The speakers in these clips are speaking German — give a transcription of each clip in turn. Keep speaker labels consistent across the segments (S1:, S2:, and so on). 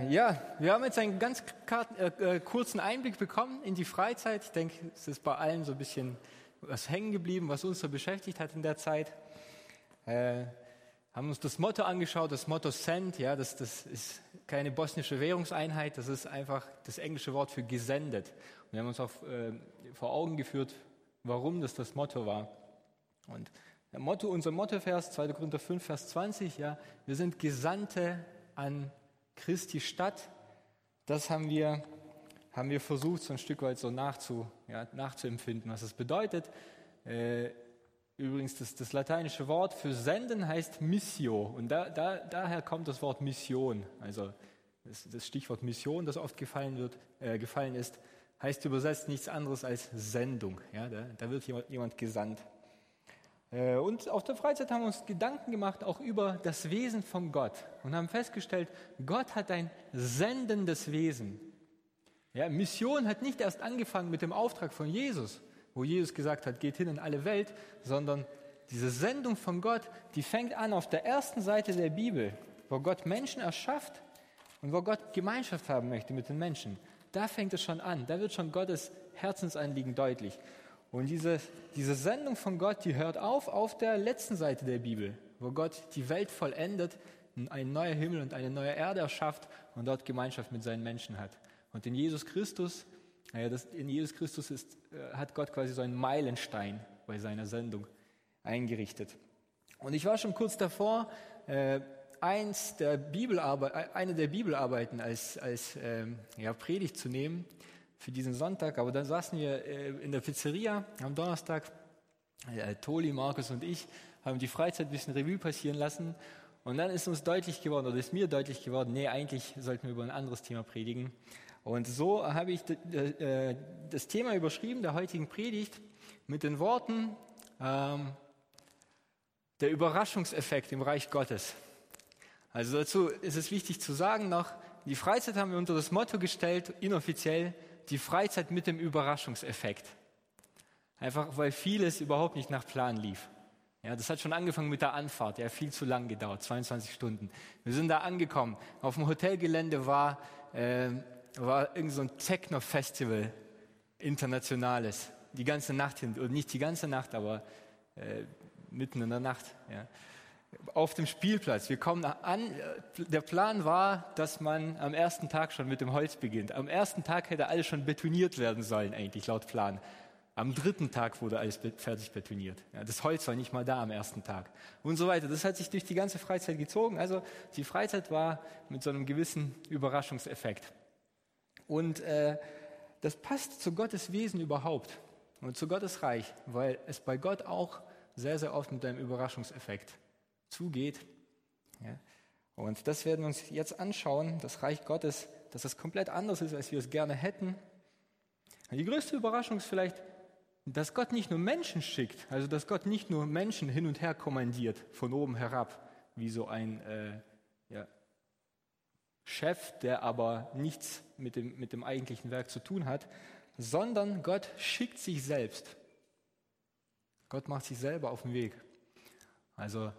S1: Ja, wir haben jetzt einen ganz kurzen Einblick bekommen in die Freizeit. Ich denke, es ist bei allen so ein bisschen was hängen geblieben, was uns so beschäftigt hat in der Zeit. Haben uns das Motto angeschaut, das Motto Send. Ja, das ist keine bosnische Währungseinheit, das ist einfach das englische Wort für gesendet. Und wir haben uns auch vor Augen geführt, warum das Motto war. Und unser Mottovers, 2. Korinther 5, Vers 20, ja, wir sind Gesandte an Christi Stadt. Das haben wir versucht, so ein Stück weit so nachzuempfinden, was es bedeutet. Übrigens, das lateinische Wort für senden heißt Missio. Und daher kommt das Wort Mission. Also das Stichwort Mission, das oft gefallen ist, heißt übersetzt nichts anderes als Sendung. Ja, da wird jemand gesandt. Und auf der Freizeit haben wir uns Gedanken gemacht, auch über das Wesen von Gott. Und haben festgestellt, Gott hat ein sendendes Wesen. Ja, Mission hat nicht erst angefangen mit dem Auftrag von Jesus, wo Jesus gesagt hat, geht hin in alle Welt, sondern diese Sendung von Gott, die fängt an auf der ersten Seite der Bibel, wo Gott Menschen erschafft und wo Gott Gemeinschaft haben möchte mit den Menschen. Da fängt es schon an, da wird schon Gottes Herzensanliegen deutlich. Und diese Sendung von Gott, die hört auf der letzten Seite der Bibel, wo Gott die Welt vollendet, ein neuer Himmel und eine neue Erde erschafft und dort Gemeinschaft mit seinen Menschen hat. Und in Jesus Christus hat Gott quasi so einen Meilenstein bei seiner Sendung eingerichtet. Und ich war schon kurz davor, eine der Bibelarbeiten als Predigt zu nehmen für diesen Sonntag, aber dann saßen wir in der Pizzeria am Donnerstag, Toli, Markus und ich, haben die Freizeit ein bisschen Revue passieren lassen und dann ist mir deutlich geworden, nee, eigentlich sollten wir über ein anderes Thema predigen. Und so habe ich das Thema überschrieben, der heutigen Predigt, mit den Worten, der Überraschungseffekt im Reich Gottes. Also dazu ist es wichtig zu sagen noch, die Freizeit haben wir unter das Motto gestellt, inoffiziell, die Freizeit mit dem Überraschungseffekt. Einfach, weil vieles überhaupt nicht nach Plan lief. Ja, das hat schon angefangen mit der Anfahrt, viel zu lang gedauert, 22 Stunden. Wir sind da angekommen. Auf dem Hotelgelände war irgend so ein Techno-Festival, internationales, die ganze Nacht hin, oder nicht die ganze Nacht, aber mitten in der Nacht. Ja. Auf dem Spielplatz. Wir kommen an. Der Plan war, dass man am ersten Tag schon mit dem Holz beginnt. Am ersten Tag hätte alles schon betoniert werden sollen, eigentlich laut Plan. Am 3. Tag wurde alles fertig betoniert. Ja, das Holz war nicht mal da am ersten Tag. Und so weiter. Das hat sich durch die ganze Freizeit gezogen. Also die Freizeit war mit so einem gewissen Überraschungseffekt. Und das passt zu Gottes Wesen überhaupt und zu Gottes Reich, weil es bei Gott auch sehr, sehr oft mit einem Überraschungseffekt zugeht. Ja. Und das werden wir uns jetzt anschauen, das Reich Gottes, dass es komplett anders ist, als wir es gerne hätten. Die größte Überraschung ist vielleicht, dass Gott nicht nur Menschen schickt, also dass Gott nicht nur Menschen hin und her kommandiert, von oben herab, wie so ein Chef, der aber nichts mit dem eigentlichen Werk zu tun hat, sondern Gott schickt sich selbst. Gott macht sich selber auf den Weg. Also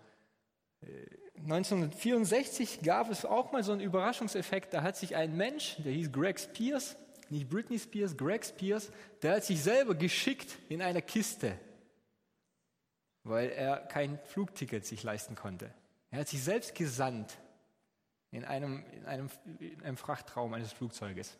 S1: 1964 gab es auch mal so einen Überraschungseffekt, da hat sich ein Mensch, der hieß Greg Spears, nicht Britney Spears, Greg Spears, der hat sich selber geschickt in einer Kiste, weil er kein Flugticket sich leisten konnte. Er hat sich selbst gesandt in einem Frachtraum eines Flugzeuges.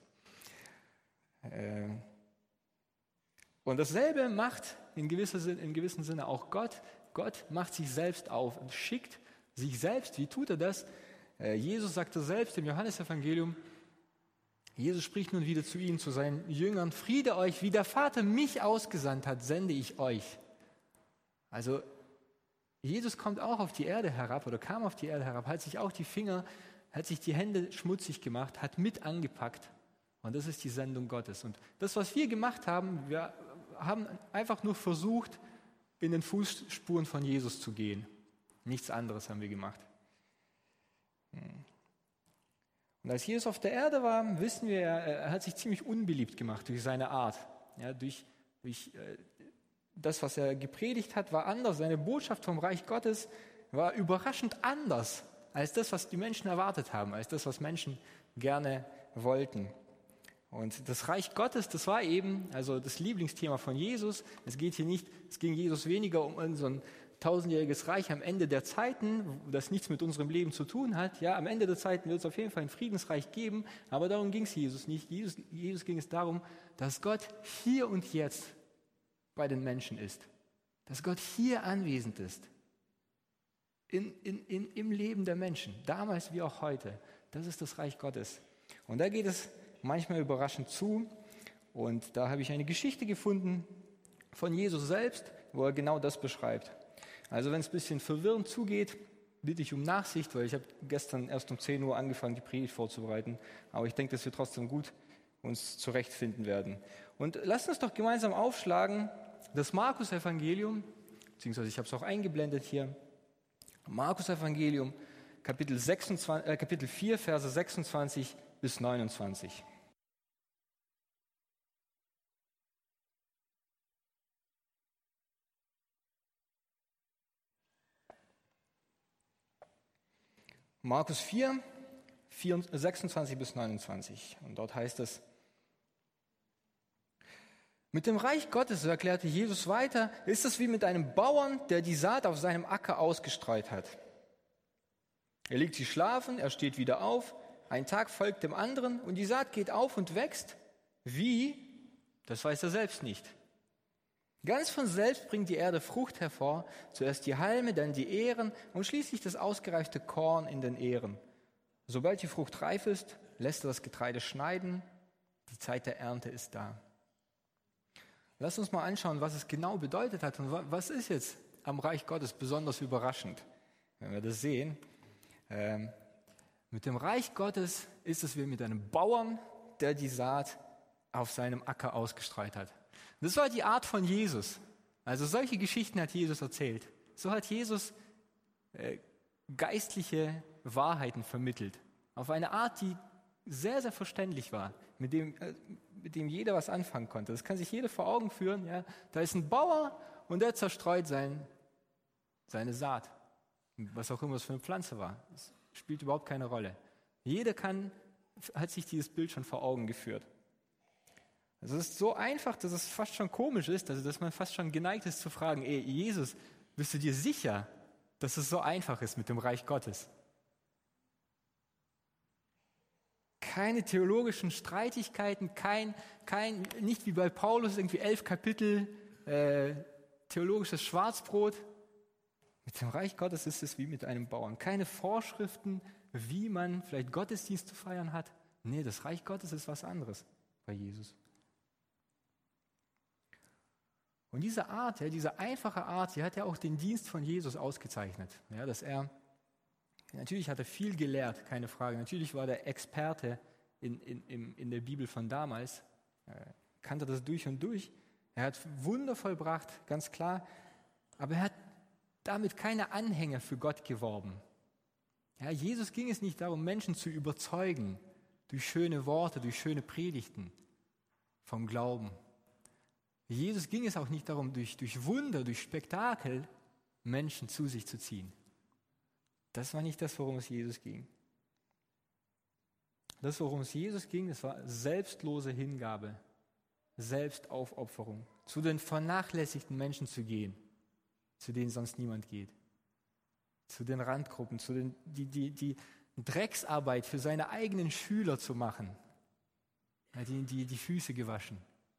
S1: Und dasselbe macht in gewissem Sinne auch Gott. Gott macht sich selbst auf und schickt sich selbst. Wie tut er das? Jesus sagte selbst im Johannesevangelium, Jesus spricht nun wieder zu ihnen, zu seinen Jüngern, Friede euch, wie der Vater mich ausgesandt hat, sende ich euch. Also Jesus kommt auch auf die Erde herab oder kam auf die Erde herab, hat sich auch hat sich die Hände schmutzig gemacht, hat mit angepackt. Und das ist die Sendung Gottes. Und das, was wir gemacht haben, wir haben einfach nur versucht, in den Fußspuren von Jesus zu gehen. Nichts anderes haben wir gemacht. Und als Jesus auf der Erde war, wissen wir, er hat sich ziemlich unbeliebt gemacht durch seine Art. Ja, durch das, was er gepredigt hat, war anders. Seine Botschaft vom Reich Gottes war überraschend anders als das, was die Menschen erwartet haben, als das, was Menschen gerne wollten. Und das Reich Gottes, das war eben also das Lieblingsthema von Jesus. Es ging Jesus weniger um so ein tausendjähriges Reich am Ende der Zeiten, das nichts mit unserem Leben zu tun hat. Ja, am Ende der Zeiten wird es auf jeden Fall ein Friedensreich geben, aber darum ging es Jesus nicht. Jesus ging es darum, dass Gott hier und jetzt bei den Menschen ist. Dass Gott hier anwesend ist. Im Leben der Menschen, damals wie auch heute. Das ist das Reich Gottes. Und da geht es manchmal überraschend zu. Und da habe ich eine Geschichte gefunden von Jesus selbst, wo er genau das beschreibt. Also wenn es ein bisschen verwirrend zugeht, bitte ich um Nachsicht, weil ich habe gestern erst um 10 Uhr angefangen, die Predigt vorzubereiten. Aber ich denke, dass wir trotzdem gut uns zurechtfinden werden. Und lasst uns doch gemeinsam aufschlagen, das Markus-Evangelium, beziehungsweise ich habe es auch eingeblendet hier, Markus-Evangelium, Kapitel 4, Verse 26 bis 29. Markus 4, 26 bis 29. Und dort heißt es: Mit dem Reich Gottes, so erklärte Jesus weiter, ist es wie mit einem Bauern, der die Saat auf seinem Acker ausgestreut hat. Er legt sie schlafen, er steht wieder auf, ein Tag folgt dem anderen und die Saat geht auf und wächst. Wie? Das weiß er selbst nicht. Ganz von selbst bringt die Erde Frucht hervor, zuerst die Halme, dann die Ähren und schließlich das ausgereifte Korn in den Ähren. Sobald die Frucht reif ist, lässt er das Getreide schneiden, die Zeit der Ernte ist da. Lass uns mal anschauen, was es genau bedeutet hat und was ist jetzt am Reich Gottes besonders überraschend, wenn wir das sehen. Mit dem Reich Gottes ist es wie mit einem Bauern, der die Saat auf seinem Acker ausgestreut hat. Das war die Art von Jesus. Also solche Geschichten hat Jesus erzählt. So hat Jesus geistliche Wahrheiten vermittelt. Auf eine Art, die sehr, sehr verständlich war, mit dem jeder was anfangen konnte. Das kann sich jeder vor Augen führen. Ja? Da ist ein Bauer und der zerstreut seine Saat. Was auch immer es für eine Pflanze war. Das spielt überhaupt keine Rolle. Jeder hat sich dieses Bild schon vor Augen geführt. Also es ist so einfach, dass es fast schon komisch ist, also dass man fast schon geneigt ist zu fragen, Jesus, bist du dir sicher, dass es so einfach ist mit dem Reich Gottes? Keine theologischen Streitigkeiten, nicht wie bei Paulus, irgendwie 11 Kapitel theologisches Schwarzbrot. Mit dem Reich Gottes ist es wie mit einem Bauern. Keine Vorschriften, wie man vielleicht Gottesdienst zu feiern hat. Nee, das Reich Gottes ist was anderes bei Jesus. Und diese Art, diese einfache Art, die hat ja auch den Dienst von Jesus ausgezeichnet. Ja, natürlich hat er viel gelehrt, keine Frage. Natürlich war der Experte in der Bibel von damals, kannte das durch und durch. Er hat Wunder vollbracht, ganz klar. Aber er hat damit keine Anhänger für Gott geworben. Ja, Jesus ging es nicht darum, Menschen zu überzeugen durch schöne Worte, durch schöne Predigten vom Glauben. Jesus ging es auch nicht darum, durch Wunder, durch Spektakel Menschen zu sich zu ziehen. Das war nicht das, worum es Jesus ging. Das, worum es Jesus ging, das war selbstlose Hingabe, Selbstaufopferung, zu den vernachlässigten Menschen zu gehen, zu denen sonst niemand geht, zu den Randgruppen, zu den, die Drecksarbeit für seine eigenen Schüler zu machen, die Füße gewaschen.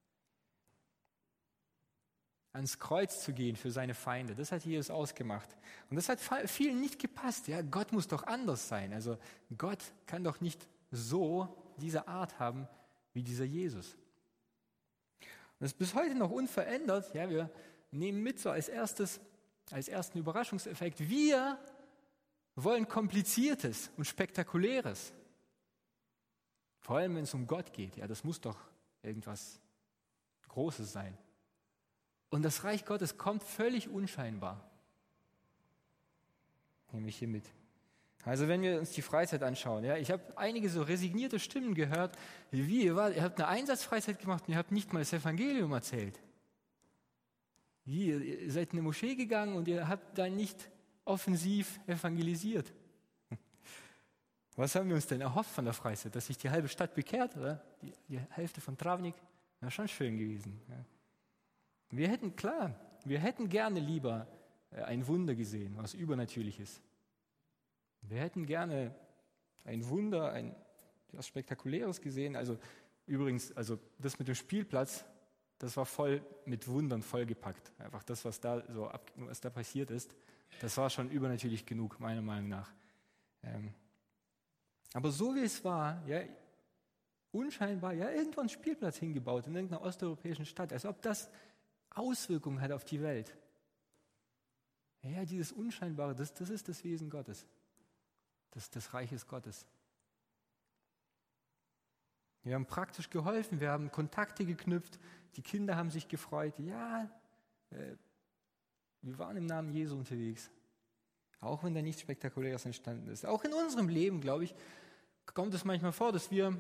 S1: Ans Kreuz zu gehen für seine Feinde, das hat Jesus ausgemacht. Und das hat vielen nicht gepasst. Ja, Gott muss doch anders sein. Also Gott kann doch nicht so diese Art haben wie dieser Jesus. Und das ist bis heute noch unverändert. Ja, wir nehmen mit so als ersten Überraschungseffekt, wir wollen Kompliziertes und Spektakuläres. Vor allem, wenn es um Gott geht. Ja, das muss doch irgendwas Großes sein. Und das Reich Gottes kommt völlig unscheinbar. Nehme ich hier mit. Also wenn wir uns die Freizeit anschauen, ja, ich habe einige so resignierte Stimmen gehört, ihr habt eine Einsatzfreizeit gemacht und ihr habt nicht mal das Evangelium erzählt. Ihr seid in eine Moschee gegangen und ihr habt da nicht offensiv evangelisiert. Was haben wir uns denn erhofft von der Freizeit? Dass sich die halbe Stadt bekehrt, oder? Die Hälfte von Travnik? Wäre schon schön gewesen. Ja. Wir hätten gerne lieber ein Wunder gesehen, was Übernatürliches. Wir hätten gerne ein Wunder, etwas Spektakuläres gesehen. Also übrigens, das mit dem Spielplatz, das war voll mit Wundern vollgepackt. Einfach das, was da passiert ist, das war schon übernatürlich genug, meiner Meinung nach. Aber so wie es war, ja, unscheinbar, ja, irgendwo einen Spielplatz hingebaut in irgendeiner osteuropäischen Stadt, als ob das Auswirkungen hat auf die Welt. Ja, dieses Unscheinbare, das ist das Wesen Gottes. Das ist des Reiches Gottes. Wir haben praktisch geholfen, wir haben Kontakte geknüpft, die Kinder haben sich gefreut. Ja, wir waren im Namen Jesu unterwegs. Auch wenn da nichts Spektakuläres entstanden ist. Auch in unserem Leben, glaube ich, kommt es manchmal vor, dass wir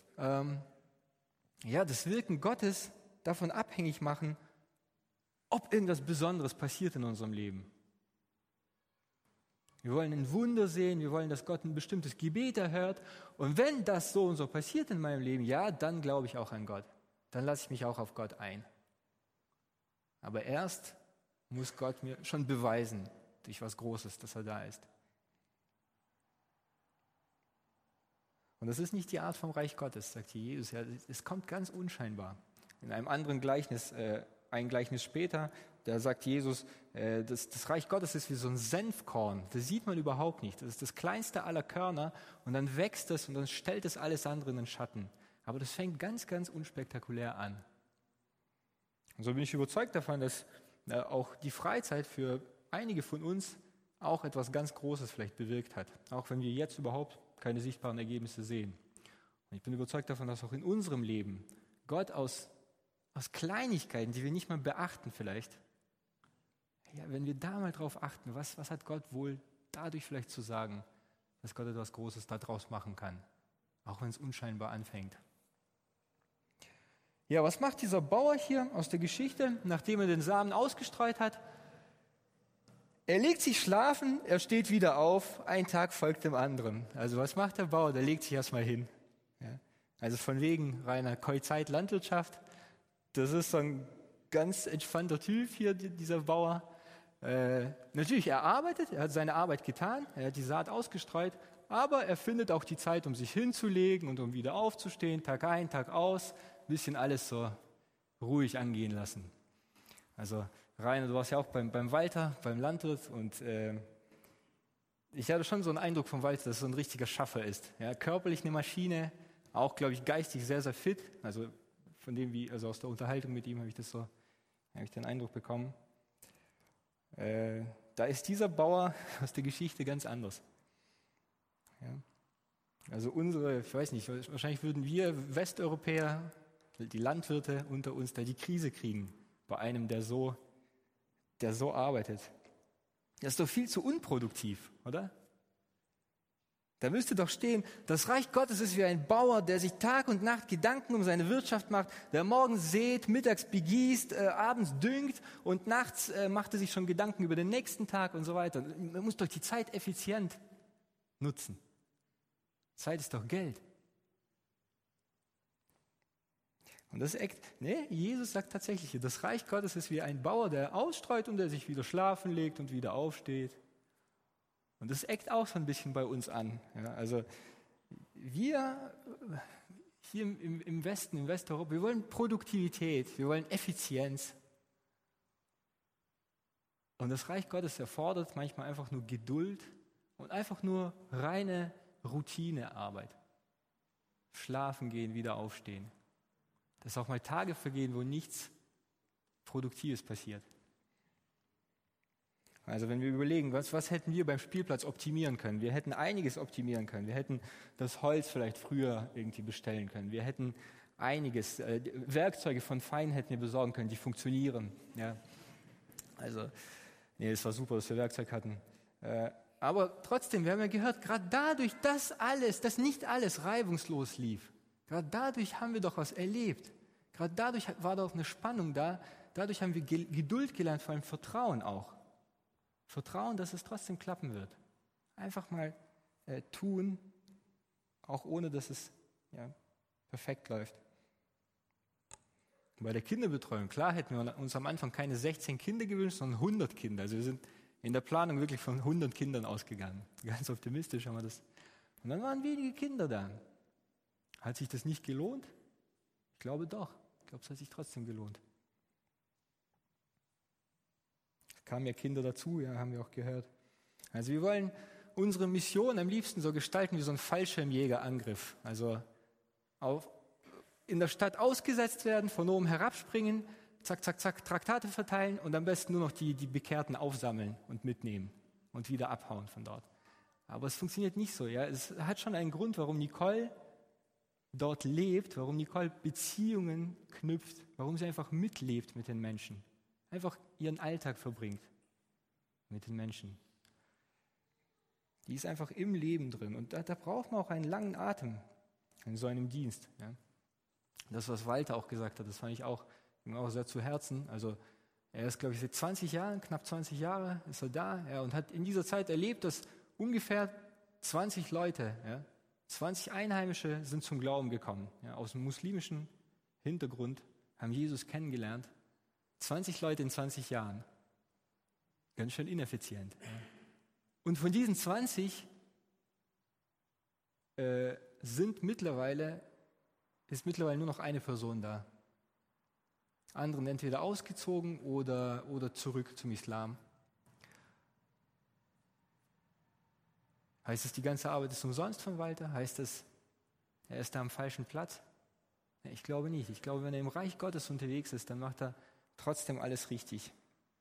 S1: das Wirken Gottes davon abhängig machen, ob irgendwas Besonderes passiert in unserem Leben. Wir wollen ein Wunder sehen, wir wollen, dass Gott ein bestimmtes Gebet erhört. Und wenn das so und so passiert in meinem Leben, ja, dann glaube ich auch an Gott. Dann lasse ich mich auch auf Gott ein. Aber erst muss Gott mir schon beweisen, durch was Großes, dass er da ist. Und das ist nicht die Art vom Reich Gottes, sagt hier Jesus. Ja, es kommt ganz unscheinbar. In einem anderen Gleichnis, ein Gleichnis später, da sagt Jesus, das Reich Gottes ist wie so ein Senfkorn. Das sieht man überhaupt nicht. Das ist das kleinste aller Körner und dann wächst es und dann stellt es alles andere in den Schatten. Aber das fängt ganz, ganz unspektakulär an. Und so bin ich überzeugt davon, dass auch die Freizeit für einige von uns auch etwas ganz Großes vielleicht bewirkt hat. Auch wenn wir jetzt überhaupt keine sichtbaren Ergebnisse sehen. Und ich bin überzeugt davon, dass auch in unserem Leben Gott aus Kleinigkeiten, die wir nicht mal beachten vielleicht, ja, wenn wir da mal drauf achten, was hat Gott wohl dadurch vielleicht zu sagen, dass Gott etwas Großes daraus machen kann, auch wenn es unscheinbar anfängt. Ja, was macht dieser Bauer hier aus der Geschichte, nachdem er den Samen ausgestreut hat? Er legt sich schlafen, er steht wieder auf, ein Tag folgt dem anderen. Also was macht der Bauer? Der legt sich erstmal hin. Ja, also von wegen reiner Keuzeit-Landwirtschaft. Das ist so ein ganz entspannter Typ hier, dieser Bauer. Natürlich, er arbeitet, er hat seine Arbeit getan, er hat die Saat ausgestreut, aber er findet auch die Zeit, um sich hinzulegen und um wieder aufzustehen, Tag ein, Tag aus, ein bisschen alles so ruhig angehen lassen. Also Rainer, du warst ja auch beim Walter, beim Landwirt und ich hatte schon so einen Eindruck vom Walter, dass er so ein richtiger Schaffer ist. Ja, körperlich eine Maschine, auch, glaube ich, geistig sehr, sehr fit. Also von dem, aus der Unterhaltung mit ihm habe ich den Eindruck bekommen. Da ist dieser Bauer aus der Geschichte ganz anders. Ja. Also ich weiß nicht, wahrscheinlich würden wir Westeuropäer, die Landwirte unter uns, da die Krise kriegen bei einem, der so arbeitet. Das ist doch viel zu unproduktiv, oder? Da müsste doch stehen, das Reich Gottes ist wie ein Bauer, der sich Tag und Nacht Gedanken um seine Wirtschaft macht, der morgens sät, mittags begießt, abends düngt und nachts macht er sich schon Gedanken über den nächsten Tag und so weiter. Man muss doch die Zeit effizient nutzen. Zeit ist doch Geld. Und Jesus sagt tatsächlich, das Reich Gottes ist wie ein Bauer, der ausstreut und der sich wieder schlafen legt und wieder aufsteht. Und das eckt auch so ein bisschen bei uns an. Ja, also wir hier im Westen, in Westeuropa, wir wollen Produktivität, wir wollen Effizienz. Und das Reich Gottes erfordert manchmal einfach nur Geduld und einfach nur reine Routinearbeit. Schlafen gehen, wieder aufstehen. Dass auch mal Tage vergehen, wo nichts Produktives passiert. Also wenn wir überlegen, was hätten wir beim Spielplatz optimieren können? Wir hätten einiges optimieren können. Wir hätten das Holz vielleicht früher irgendwie bestellen können. Wir hätten einiges, Werkzeuge von Fein hätten wir besorgen können, die funktionieren. Ja. Also, es war super, dass wir Werkzeug hatten. Aber trotzdem, wir haben ja gehört, gerade dadurch, dass nicht alles reibungslos lief, gerade dadurch haben wir doch was erlebt. Gerade dadurch war doch eine Spannung da. Dadurch haben wir Geduld gelernt, vor allem Vertrauen auch. Vertrauen, dass es trotzdem klappen wird. Einfach mal tun auch ohne dass es perfekt läuft. Bei der Kinderbetreuung, klar hätten wir uns am Anfang keine 16 Kinder gewünscht, sondern 100 Kinder. Also wir sind in der Planung wirklich von 100 Kindern ausgegangen. Ganz optimistisch haben wir das. Und dann waren wenige Kinder da. Hat sich das nicht gelohnt? Ich glaube doch. Ich glaube, es hat sich trotzdem gelohnt. Es kamen ja Kinder dazu, haben wir auch gehört. Also wir wollen unsere Mission am liebsten so gestalten wie so ein Fallschirmjägerangriff. Also in der Stadt ausgesetzt werden, von oben herabspringen, zack, zack, zack, Traktate verteilen und am besten nur noch die Bekehrten aufsammeln und mitnehmen und wieder abhauen von dort. Aber es funktioniert nicht so. Ja? Es hat schon einen Grund, warum Nicole dort lebt, warum Nicole Beziehungen knüpft, warum sie einfach mitlebt mit den Menschen, einfach ihren Alltag verbringt mit den Menschen. Die ist einfach im Leben drin und da braucht man auch einen langen Atem in so einem Dienst. Ja? Das, was Walter auch gesagt hat, das fand ich auch, ihm auch sehr zu Herzen. Also er ist, glaube ich, seit 20 Jahren, knapp 20 Jahre ist er da und hat in dieser Zeit erlebt, dass ungefähr 20 Leute, 20 Einheimische sind zum Glauben gekommen, aus dem muslimischen Hintergrund, haben Jesus kennengelernt. 20 Leute in 20 Jahren. Ganz schön ineffizient. Ja. Und von diesen 20 ist mittlerweile nur noch eine Person da. Anderen entweder ausgezogen oder zurück zum Islam. Heißt es, die ganze Arbeit ist umsonst von Walter? Heißt es, er ist da am falschen Platz? Ich glaube nicht. Ich glaube, wenn er im Reich Gottes unterwegs ist, dann macht er trotzdem alles richtig.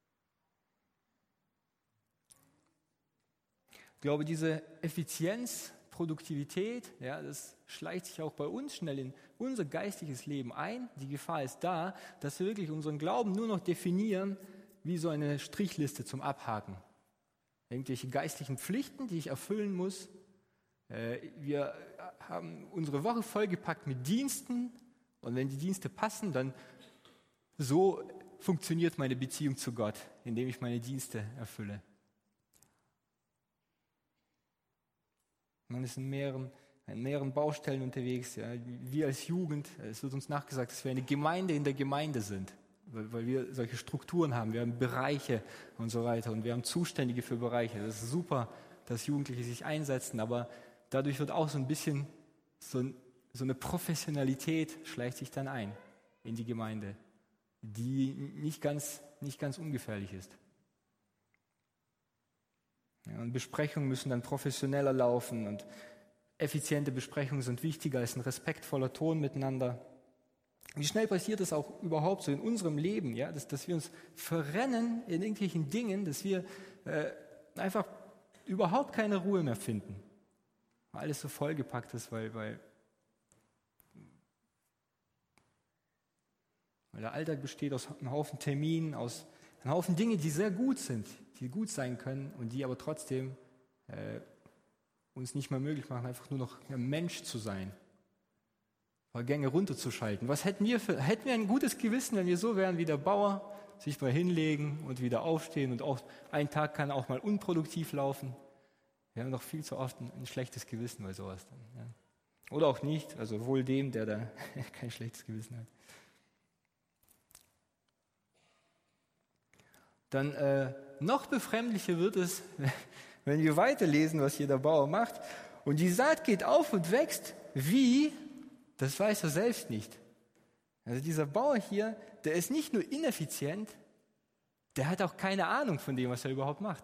S1: Ich glaube, diese Effizienz, Produktivität, das schleicht sich auch bei uns schnell in unser geistliches Leben ein. Die Gefahr ist da, dass wir wirklich unseren Glauben nur noch definieren wie so eine Strichliste zum Abhaken. Irgendwelche geistlichen Pflichten, die ich erfüllen muss. Wir haben unsere Woche vollgepackt mit Diensten und wenn die Dienste passen, dann so funktioniert meine Beziehung zu Gott, indem ich meine Dienste erfülle. Man ist in mehreren Baustellen unterwegs. Ja. Wir als Jugend, es wird uns nachgesagt, dass wir eine Gemeinde in der Gemeinde sind, weil wir solche Strukturen haben. Wir haben Bereiche und so weiter und wir haben Zuständige für Bereiche. Das ist super, dass Jugendliche sich einsetzen, aber dadurch wird auch so ein bisschen so eine Professionalität schleicht sich dann ein in die Gemeinde, die nicht ganz ungefährlich ist. Ja, und Besprechungen müssen dann professioneller laufen und effiziente Besprechungen sind wichtiger als ein respektvoller Ton miteinander. Wie schnell passiert das auch überhaupt so in unserem Leben, dass wir uns verrennen in irgendwelchen Dingen, dass wir einfach überhaupt keine Ruhe mehr finden, weil alles so vollgepackt ist, weil der Alltag besteht aus einem Haufen Terminen, aus einem Haufen Dinge, die sehr gut sind, die gut sein können und die aber trotzdem uns nicht mehr möglich machen, einfach nur noch ein Mensch zu sein, Gänge runterzuschalten. Hätten wir ein gutes Gewissen, wenn wir so wären wie der Bauer, sich mal hinlegen und wieder aufstehen und auch ein Tag kann auch mal unproduktiv laufen. Wir haben doch viel zu oft ein schlechtes Gewissen bei sowas dann. Ja. Oder auch nicht, also wohl dem, der da kein schlechtes Gewissen hat. Dann noch befremdlicher wird es, wenn wir weiterlesen, was hier der Bauer macht. Und die Saat geht auf und wächst wie, das weiß er selbst nicht. Also dieser Bauer hier, der ist nicht nur ineffizient, der hat auch keine Ahnung von dem, was er überhaupt macht.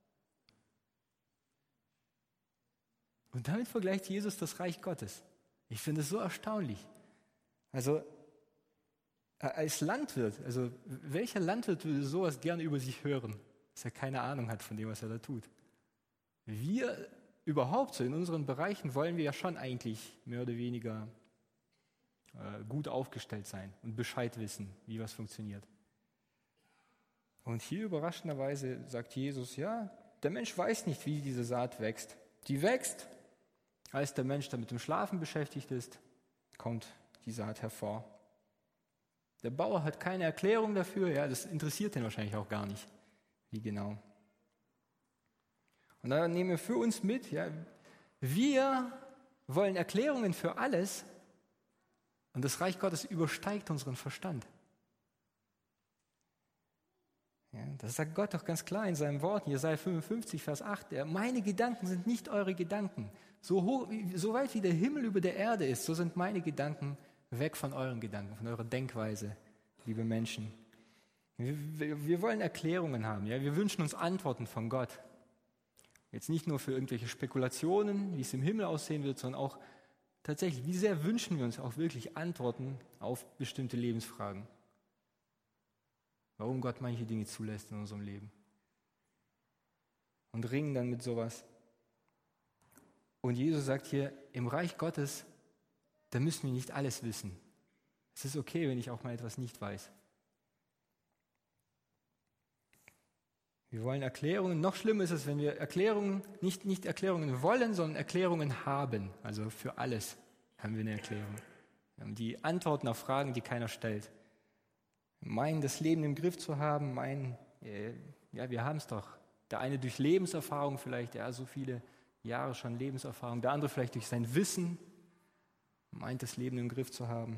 S1: Und damit vergleicht Jesus das Reich Gottes. Ich finde es so erstaunlich. Also als Landwirt, also welcher Landwirt würde sowas gerne über sich hören, dass er keine Ahnung hat von dem, was er da tut? Wir überhaupt so in unseren Bereichen wollen wir ja schon eigentlich mehr oder weniger gut aufgestellt sein und Bescheid wissen, wie was funktioniert. Und hier überraschenderweise sagt Jesus, ja, der Mensch weiß nicht, wie diese Saat wächst. Die wächst, als der Mensch dann mit dem Schlafen beschäftigt ist, kommt die Saat hervor. Der Bauer hat keine Erklärung dafür, das interessiert ihn wahrscheinlich auch gar nicht, wie genau. Und da nehmen wir für uns mit, wir Wir wollen Erklärungen für alles und das Reich Gottes übersteigt unseren Verstand. Ja, das sagt Gott doch ganz klar in seinem Wort, Jesaja 55, Vers 8. Meine Gedanken sind nicht eure Gedanken. So weit wie der Himmel über der Erde ist, so sind meine Gedanken weg von euren Gedanken, von eurer Denkweise, liebe Menschen. Wir wollen Erklärungen haben. Ja? Wir wünschen uns Antworten von Gott. Jetzt nicht nur für irgendwelche Spekulationen, wie es im Himmel aussehen wird, sondern auch tatsächlich, wie sehr wünschen wir uns auch wirklich Antworten auf bestimmte Lebensfragen. Warum Gott manche Dinge zulässt in unserem Leben. Und ringen dann mit sowas. Und Jesus sagt hier, im Reich Gottes, da müssen wir nicht alles wissen. Es ist okay, wenn ich auch mal etwas nicht weiß. Wir wollen Erklärungen. Noch schlimmer ist es, wenn wir Erklärungen, nicht Erklärungen wollen, sondern Erklärungen haben. Also für alles haben wir eine Erklärung. Wir haben die Antworten auf Fragen, die keiner stellt. Meinen, das Leben im Griff zu haben, meinen, ja, wir haben es doch. Der eine durch Lebenserfahrung vielleicht, ja, so viele Jahre schon Lebenserfahrung. Der andere vielleicht durch sein Wissen, meint, das Leben im Griff zu haben.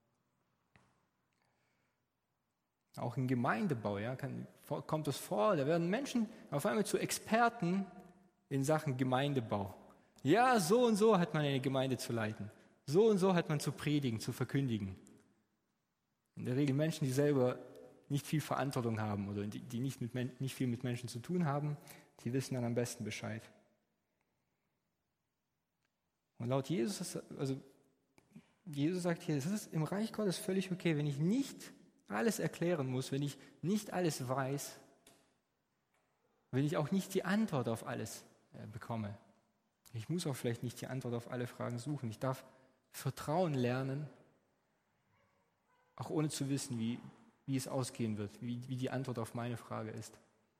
S1: Auch im Gemeindebau, ja, kommt es vor, da werden Menschen auf einmal zu Experten in Sachen Gemeindebau. Ja, so und so hat man eine Gemeinde zu leiten. So und so hat man zu predigen, zu verkündigen. In der Regel Menschen, die selber nicht viel Verantwortung haben oder die nicht viel mit Menschen zu tun haben, die wissen dann am besten Bescheid. Und laut Jesus, Jesus sagt hier, es ist im Reich Gottes völlig okay, wenn ich nicht alles erklären muss, wenn ich nicht alles weiß, wenn ich auch nicht die Antwort auf alles bekomme. Ich muss auch vielleicht nicht die Antwort auf alle Fragen suchen. Ich darf Vertrauen lernen, auch ohne zu wissen, wie es ausgehen wird, wie die Antwort auf meine Frage ist.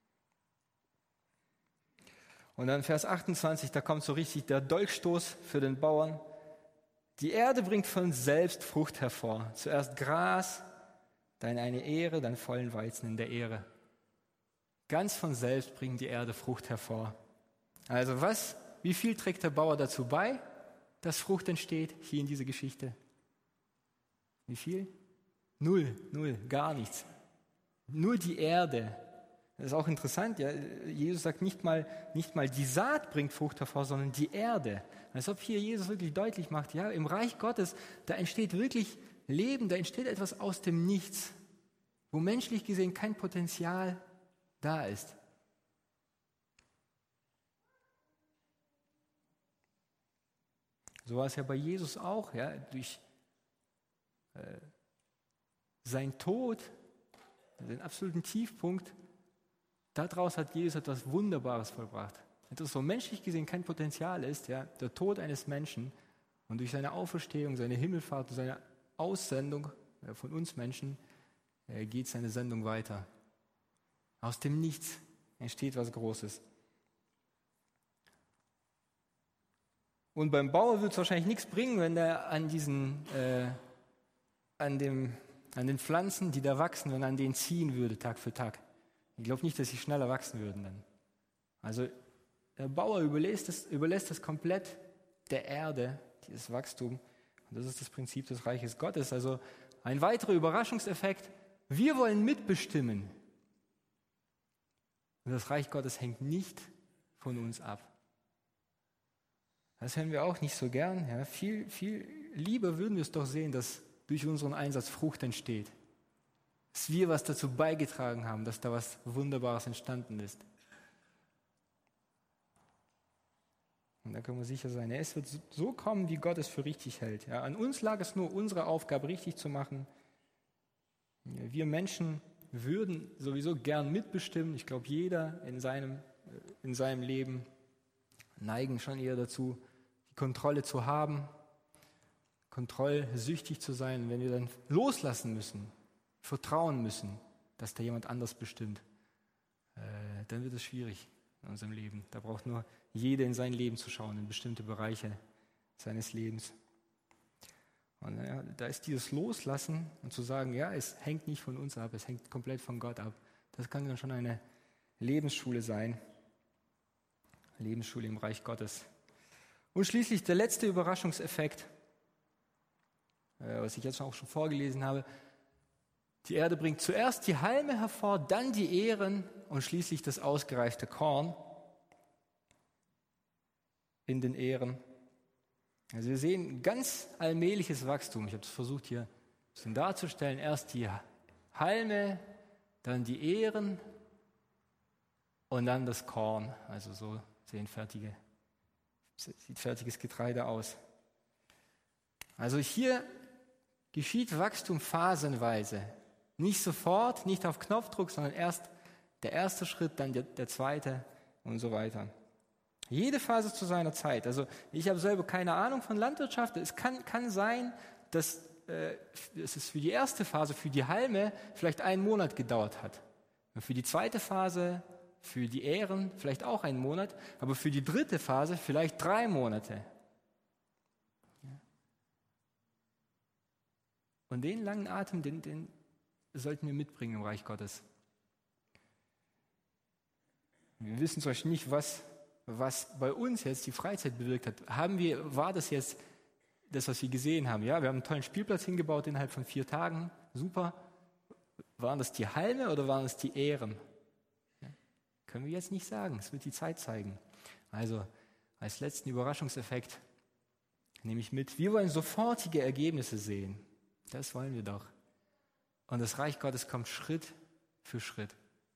S1: Und dann Vers 28, da kommt so richtig der Dolchstoß für den Bauern. Die Erde bringt von selbst Frucht hervor. Zuerst Gras, dann eine Ähre, dann vollen Weizen in der Ähre. Ganz von selbst bringt die Erde Frucht hervor. Also wie viel trägt der Bauer dazu bei, dass Frucht entsteht, hier in dieser Geschichte? Wie viel? Null, gar nichts. Nur die Erde. Das ist auch interessant, ja. Jesus sagt nicht mal die Saat bringt Frucht hervor, sondern die Erde. Als ob hier Jesus wirklich deutlich macht, ja, im Reich Gottes, da entsteht wirklich Leben, da entsteht etwas aus dem Nichts, wo menschlich gesehen kein Potenzial da ist. So war es ja bei Jesus auch, ja, durch sein Tod, den absoluten Tiefpunkt, daraus hat Jesus etwas Wunderbares vollbracht. Etwas, wo menschlich gesehen kein Potenzial ist, ja, der Tod eines Menschen, und durch seine Auferstehung, seine Himmelfahrt und seine Aussendung von uns Menschen geht seine Sendung weiter. Aus dem Nichts entsteht was Großes. Und beim Bauer wird es wahrscheinlich nichts bringen, wenn er an den Pflanzen, die da wachsen, wenn er an denen ziehen würde, Tag für Tag. Ich glaube nicht, dass sie schneller wachsen würden dann. Also der Bauer überlässt es komplett der Erde, dieses Wachstum. Und das ist das Prinzip des Reiches Gottes. Also ein weiterer Überraschungseffekt. Wir wollen mitbestimmen. Und das Reich Gottes hängt nicht von uns ab. Das hören wir auch nicht so gern. Ja, viel lieber würden wir es doch sehen, dass durch unseren Einsatz Frucht entsteht. Dass wir was dazu beigetragen haben, dass da was Wunderbares entstanden ist. Und da können wir sicher sein, es wird so kommen, wie Gott es für richtig hält. Ja, an uns lag es nur, unsere Aufgabe richtig zu machen. Ja, wir Menschen würden sowieso gern mitbestimmen. Ich glaube, jeder in seinem Leben neigen schon eher dazu, die Kontrolle zu haben, kontrollsüchtig zu sein. Und wenn wir dann loslassen müssen, vertrauen müssen, dass da jemand anders bestimmt, dann wird es schwierig in unserem Leben. Da braucht nur jeder in sein Leben zu schauen, in bestimmte Bereiche seines Lebens. Und da ist dieses Loslassen und zu sagen, ja, es hängt nicht von uns ab, es hängt komplett von Gott ab. Das kann dann schon eine Lebensschule sein. Lebensschule im Reich Gottes. Und schließlich der letzte Überraschungseffekt, was ich jetzt auch schon vorgelesen habe. Die Erde bringt zuerst die Halme hervor, dann die Ähren und schließlich das ausgereifte Korn in den Ähren. Also wir sehen ganz allmähliches Wachstum. Ich habe es versucht hier ein bisschen darzustellen. Erst die Halme, dann die Ähren und dann das Korn. Also so sieht fertiges Getreide aus. Also hier geschieht Wachstum phasenweise. Nicht sofort, nicht auf Knopfdruck, sondern erst der erste Schritt, dann der zweite und so weiter. Jede Phase zu seiner Zeit. Also ich habe selber keine Ahnung von Landwirtschaft. Es kann sein, dass es für die erste Phase, für die Halme, vielleicht 1 Monat gedauert hat. Und für die zweite Phase, für die Ähren vielleicht auch 1 Monat, aber für die dritte Phase vielleicht 3 Monate. Und den langen Atem, den sollten wir mitbringen im Reich Gottes. Wir wissen zum Beispiel nicht, was bei uns jetzt die Freizeit bewirkt hat. War das jetzt das, was wir gesehen haben? Ja, wir haben einen tollen Spielplatz hingebaut innerhalb von 4 Tagen. Super. Waren das die Halme oder waren es die Ähren? Ja, können wir jetzt nicht sagen. Es wird die Zeit zeigen. Also, als letzten Überraschungseffekt nehme ich mit, wir wollen sofortige Ergebnisse sehen. Das wollen wir doch. Und das Reich Gottes kommt Schritt für Schritt.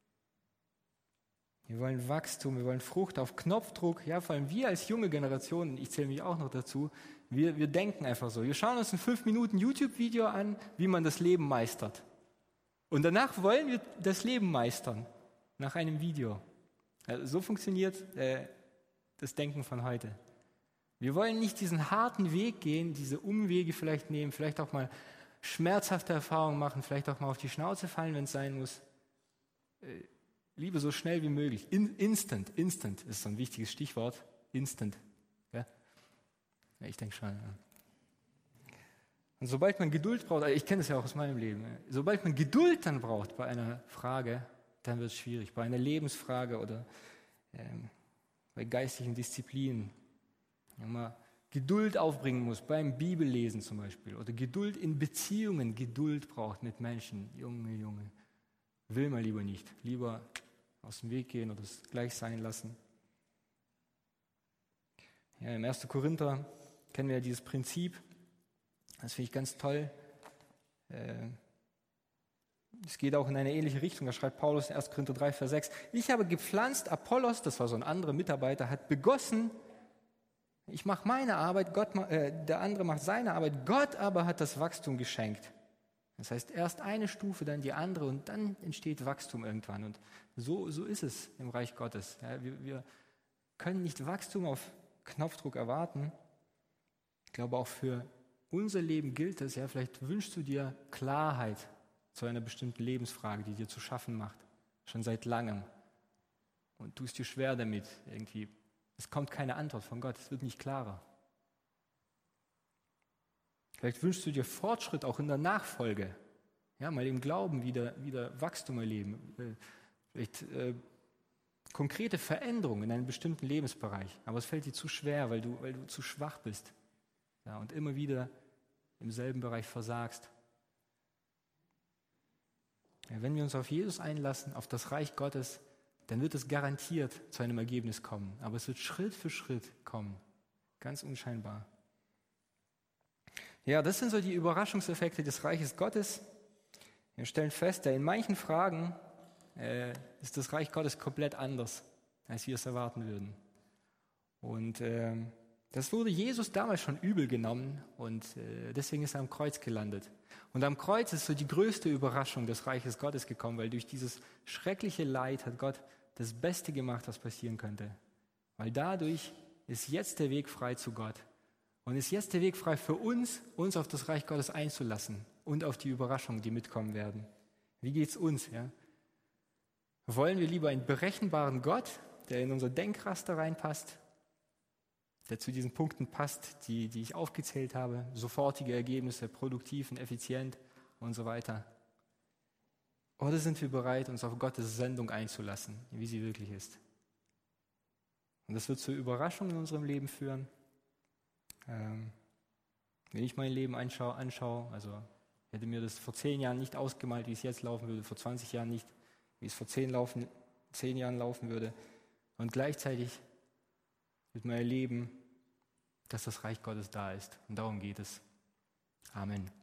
S1: Wir wollen Wachstum, wir wollen Frucht auf Knopfdruck. Ja, vor allem wir als junge Generation, ich zähle mich auch noch dazu, wir denken einfach so. Wir schauen uns ein 5 Minuten YouTube-Video an, wie man das Leben meistert. Und danach wollen wir das Leben meistern, nach einem Video. Also so funktioniert das Denken von heute. Wir wollen nicht diesen harten Weg gehen, diese Umwege vielleicht nehmen, vielleicht auch mal schmerzhafte Erfahrungen machen, vielleicht auch mal auf die Schnauze fallen, wenn es sein muss. Lieber so schnell wie möglich. Instant ist so ein wichtiges Stichwort. Instant. Ja, ich denke schon. Ja. Und sobald man Geduld braucht, ich kenne das ja auch aus meinem Leben, sobald man Geduld dann braucht bei einer Frage, dann wird es schwierig. Bei einer Lebensfrage oder bei geistlichen Disziplinen. Wenn man Geduld aufbringen muss, beim Bibellesen zum Beispiel, oder Geduld in Beziehungen, Geduld braucht mit Menschen. Junge, will man lieber nicht. Lieber aus dem Weg gehen oder es gleich sein lassen. Ja, im 1. Korinther kennen wir ja dieses Prinzip. Das finde ich ganz toll. Es geht auch in eine ähnliche Richtung. Da schreibt Paulus in 1. Korinther 3, Vers 6. Ich habe gepflanzt, Apollos, das war so ein anderer Mitarbeiter, hat begossen. Ich mache meine Arbeit, der andere macht seine Arbeit. Gott aber hat das Wachstum geschenkt. Das heißt, erst eine Stufe, dann die andere und dann entsteht Wachstum irgendwann. Und so ist es im Reich Gottes. Ja, wir können nicht Wachstum auf Knopfdruck erwarten. Ich glaube, auch für unser Leben gilt das. Ja, vielleicht wünschst du dir Klarheit zu einer bestimmten Lebensfrage, die dir zu schaffen macht, schon seit langem. Und tust dir schwer damit irgendwie. Es kommt keine Antwort von Gott, es wird nicht klarer. Vielleicht wünschst du dir Fortschritt auch in der Nachfolge. Ja, mal im Glauben wieder Wachstum erleben. Vielleicht konkrete Veränderungen in einem bestimmten Lebensbereich. Aber es fällt dir zu schwer, weil du zu schwach bist. Ja, und immer wieder im selben Bereich versagst. Ja, wenn wir uns auf Jesus einlassen, auf das Reich Gottes, dann wird es garantiert zu einem Ergebnis kommen. Aber es wird Schritt für Schritt kommen. Ganz unscheinbar. Ja, das sind so die Überraschungseffekte des Reiches Gottes. Wir stellen fest, in manchen Fragen ist das Reich Gottes komplett anders, als wir es erwarten würden. Und das wurde Jesus damals schon übel genommen und deswegen ist er am Kreuz gelandet. Und am Kreuz ist so die größte Überraschung des Reiches Gottes gekommen, weil durch dieses schreckliche Leid hat Gott das Beste gemacht, was passieren könnte. Weil dadurch ist jetzt der Weg frei zu Gott. Und ist jetzt der Weg frei für uns auf das Reich Gottes einzulassen und auf die Überraschungen, die mitkommen werden. Wie geht's uns? Ja? Wollen wir lieber einen berechenbaren Gott, der in unser Denkraster reinpasst, der zu diesen Punkten passt, die ich aufgezählt habe, sofortige Ergebnisse, produktiv und effizient und so weiter? Oder sind wir bereit, uns auf Gottes Sendung einzulassen, wie sie wirklich ist? Und das wird zur Überraschung in unserem Leben führen. Wenn ich mein Leben anschaue, also ich hätte mir das vor 10 Jahren nicht ausgemalt, wie es jetzt laufen würde, vor 20 Jahren nicht, wie es vor 10 Jahren laufen würde. Und gleichzeitig wird man erleben, dass das Reich Gottes da ist. Und darum geht es. Amen.